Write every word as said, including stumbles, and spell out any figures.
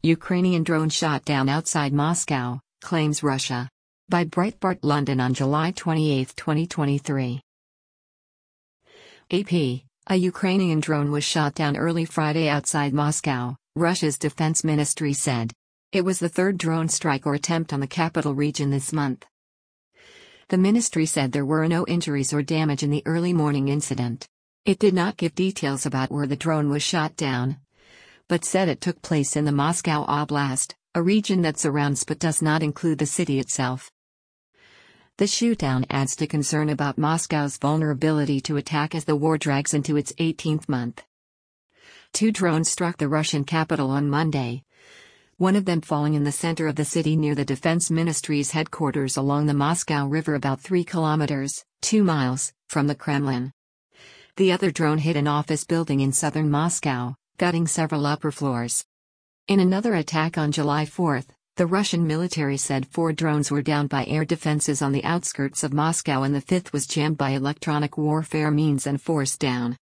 Ukrainian drone shot down outside Moscow, claims Russia. By Breitbart London on July twenty-eighth, twenty twenty-three. A P, a Ukrainian drone was shot down early Friday outside Moscow, Russia's defense ministry said. It was the third drone strike or attempt on the capital region this month. The ministry said there were no injuries or damage in the early morning incident. It did not give details about where the drone was shot down, but said it took place in the Moscow Oblast, a region that surrounds but does not include the city itself. The shootdown adds to concern about Moscow's vulnerability to attack as the war drags into its eighteenth month. Two drones struck the Russian capital on Monday, one of them falling in the center of the city near the defense ministry's headquarters along the Moscow River about three kilometers, two miles, from the Kremlin. The other drone hit an office building in southern Moscow, gutting several upper floors. In another attack on July fourth, the Russian military said four drones were downed by air defenses on the outskirts of Moscow and the fifth was jammed by electronic warfare means and forced down.